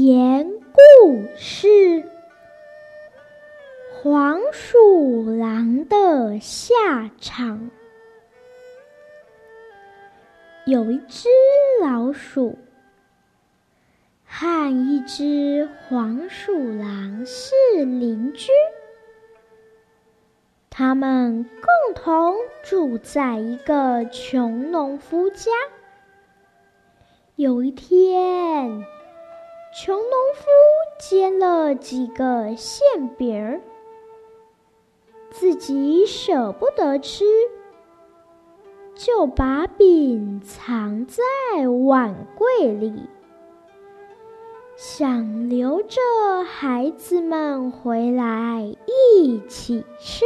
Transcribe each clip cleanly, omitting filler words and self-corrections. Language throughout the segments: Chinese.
言故事：黄鼠狼的下场。有一只老鼠和一只黄鼠狼是邻居，他们共同住在一个穷农夫家。有一天，穷农夫煎了几个馅饼，自己舍不得吃，就把饼藏在碗柜里，想留着孩子们回来一起吃。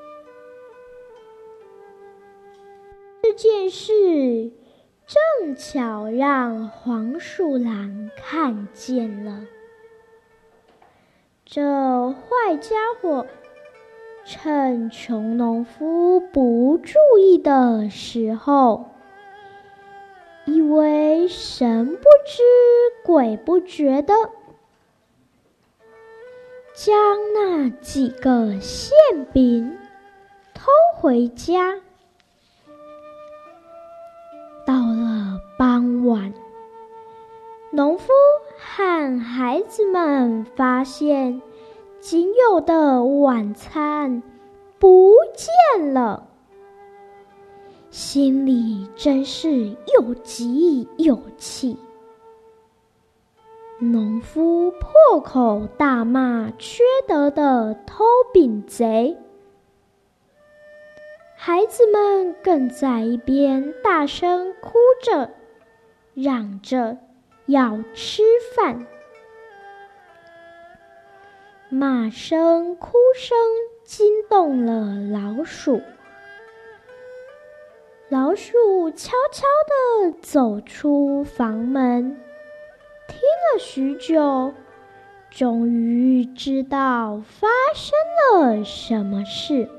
这件事正巧让黄鼠狼看见了。这坏家伙趁穷农夫不注意的时候，以为神不知鬼不觉的将那几个馅饼偷回家。到了傍晚，农夫和孩子们发现仅有的晚餐不见了，心里真是又急又气。农夫破口大骂缺德的偷饼贼，孩子们更在一边大声哭着，嚷着要吃饭。骂声、哭声惊动了老鼠。老鼠悄悄地走出房门，听了许久，终于知道发生了什么事。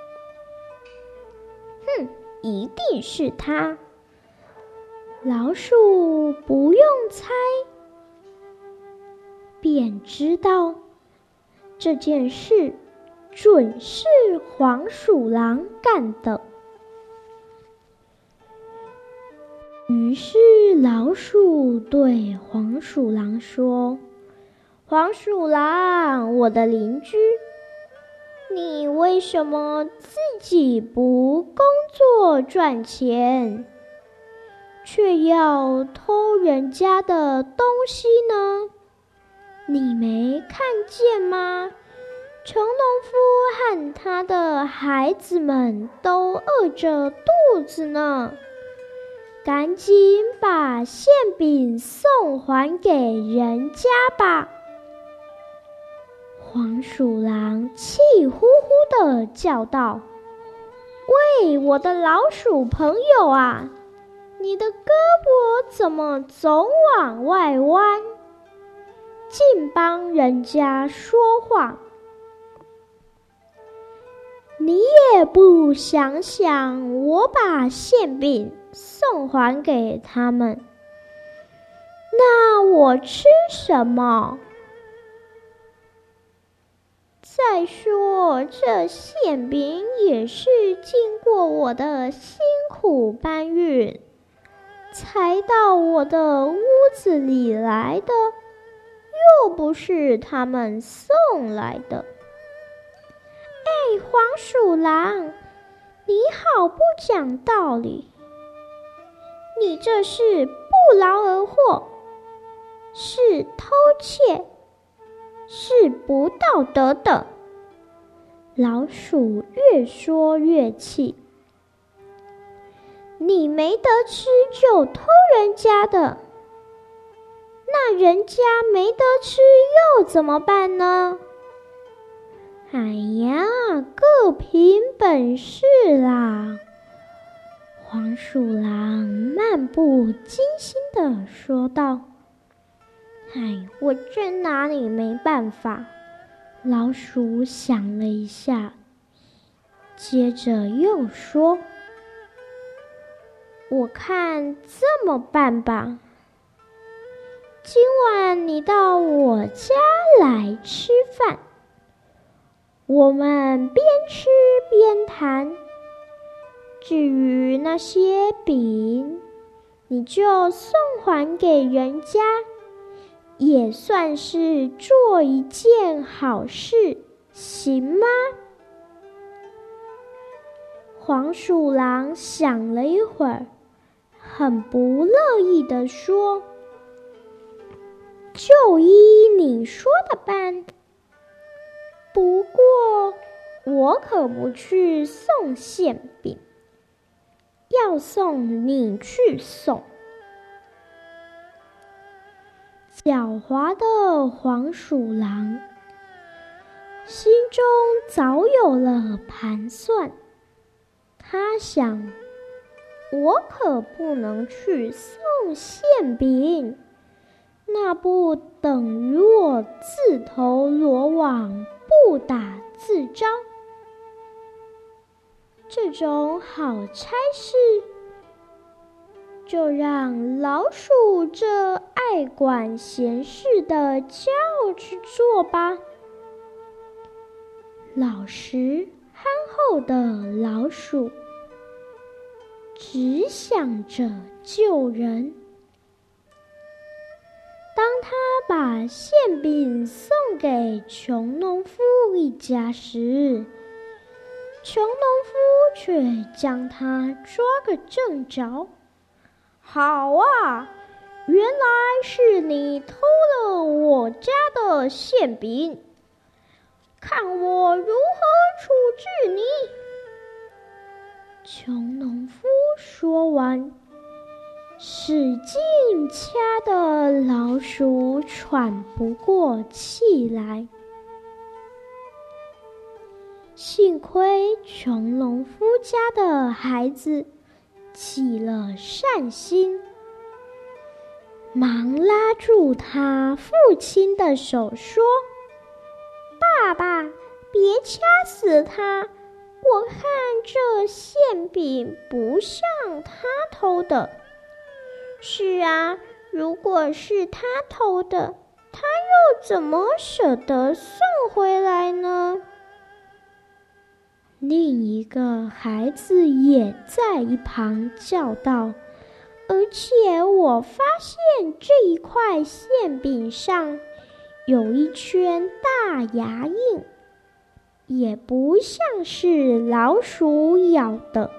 一定是他。老鼠不用猜，便知道这件事准是黄鼠狼干的。于是老鼠对黄鼠狼说：“黄鼠狼，我的邻居，你为什么自己不工作赚钱，却要偷人家的东西呢？你没看见吗？穷农夫和他的孩子们都饿着肚子呢，赶紧把馅饼送还给人家吧！”黄鼠狼气呼呼地叫道：“喂，我的老鼠朋友啊，你的胳膊怎么总往外弯，净帮人家说话？你也不想想，我把馅饼送还给他们，那我吃什么？再说，这馅饼也是经过我的辛苦搬运，才到我的屋子里来的，又不是他们送来的。黄鼠狼，你好不讲道理，你这是不劳而获，是偷窃，是不道德的。”老鼠越说越气：“你没得吃就偷人家的，那人家没得吃又怎么办呢？哎呀，各凭本事啦！”黄鼠狼漫不经心地说道。“我真拿你没办法。”老鼠想了一下，接着又说：“我看这么办吧， 今晚你到我家来吃饭，我们边吃边谈。至于那些饼，你就送还给人家，也算是做一件好事，行吗？黄鼠狼想了一会儿，很不乐意地说：就依你说的办，不过我可不去送馅饼，要送你去送。狡猾的黄鼠狼心中早有了盘算，他想，我可不能去送馅饼，那不等于我自投罗网，不打自招。这种好差事，就让老鼠这爱管闲事的家伙去做吧。老实憨厚的老鼠只想着救人。当他把馅饼送给穷农夫一家时，穷农夫却将他抓个正着。好啊，原来是你偷了我家的馅饼，看我如何处置你！穷农夫说完，使劲掐得老鼠喘不过气来。幸亏穷农夫家的孩子起了善心，忙拉住他父亲的手说：爸爸，别掐死他，我看这馅饼不像他偷的。是啊，如果是他偷的，他又怎么舍得送回来呢？另一个孩子也在一旁叫道：而且我发现这一块馅饼上有一圈大牙印，也不像是老鼠咬的。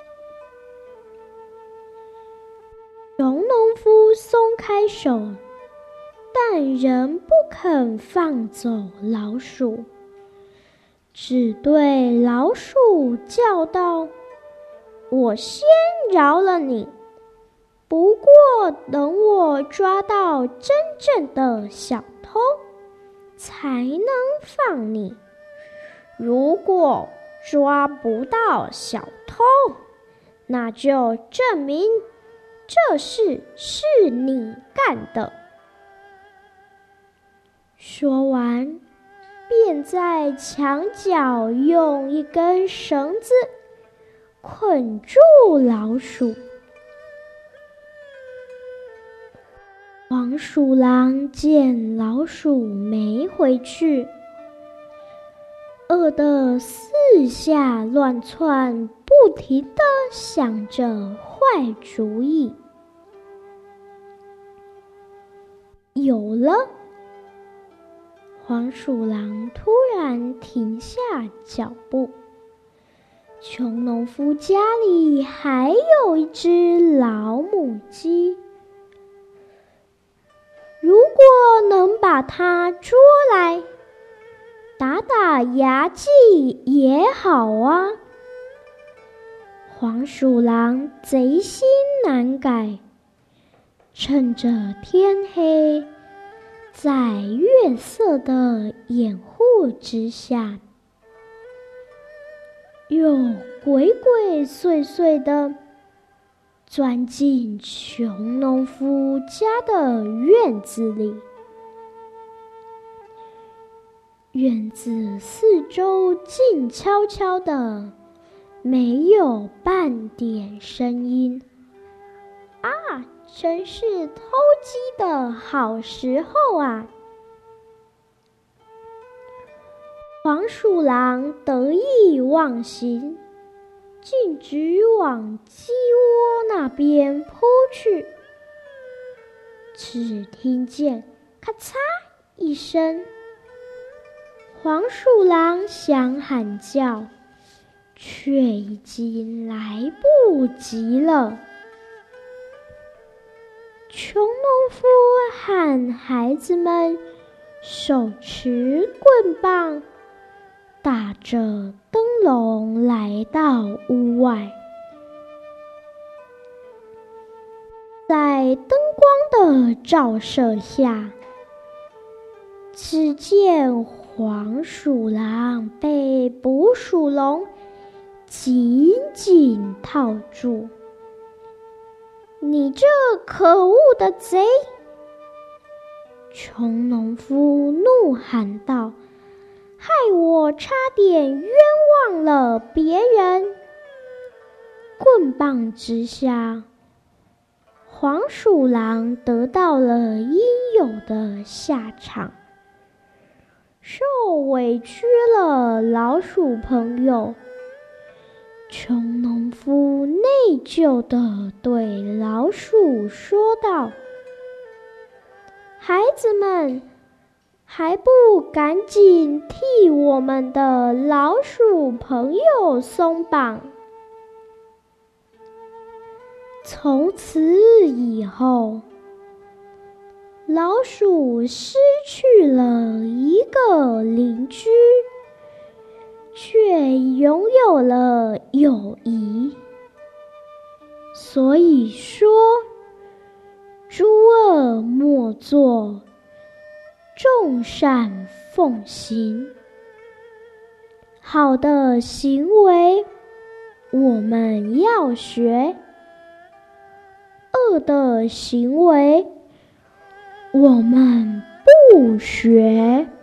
穷农夫松开手，但仍不肯放走老鼠，只对老鼠叫道：我先饶了你，不过等我抓到真正的小偷，才能放你。如果抓不到小偷，那就证明这事是你干的。说完，便在墙角用一根绳子捆住老鼠。黄鼠狼见老鼠没回去，饿得四下乱窜，不停地想着坏主意。有了！黄鼠狼突然停下脚步。穷农夫家里还有一只老母鸡，如果能把它捉来，打打牙祭也好啊。黄鼠狼贼心难改，趁着天黑，在月色的掩护之下，又鬼鬼祟祟地钻进穷农夫家的院子里。院子四周静悄悄的，没有半点声音。啊， 真是偷鸡的好时候啊！黄鼠狼得意忘形，径直往鸡窝那边扑去。只听见咔嚓一声，黄鼠狼想喊叫，却已经来不及了。穷农夫和孩子们手持棍棒，打着灯笼来到屋外。在灯光的照射下，只见黄鼠狼被捕鼠笼紧紧套住。你这可恶的贼！穷农夫怒喊道，害我差点冤枉了别人。棍棒之下，黄鼠狼得到了应有的下场，受委屈了老鼠朋友。穷农夫内疚地对老鼠说道：孩子们，还不赶紧替我们的老鼠朋友松绑！从此以后，老鼠失去了一个邻居，却拥有了友谊。所以说，诸恶莫作，众善奉行。好的行为我们要学，恶的行为我们不学。